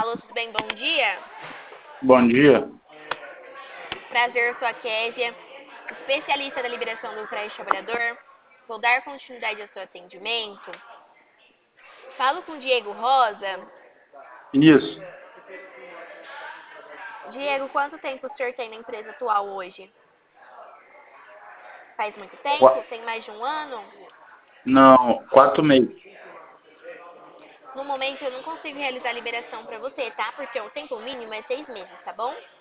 Alô, tudo bem? Bom dia. Bom dia. Prazer, eu sou a Késia, especialista da liberação do crédito trabalhador. Vou dar continuidade ao seu atendimento. Falo com o Diego Rosa. Isso. Diego, quanto tempo o senhor tem na empresa atual hoje? Faz muito tempo? Qua- Tem mais de um ano? Não, 4 meses. No momento eu não consigo realizar a liberação para você, tá? Porque o tempo mínimo é 6 meses, tá bom?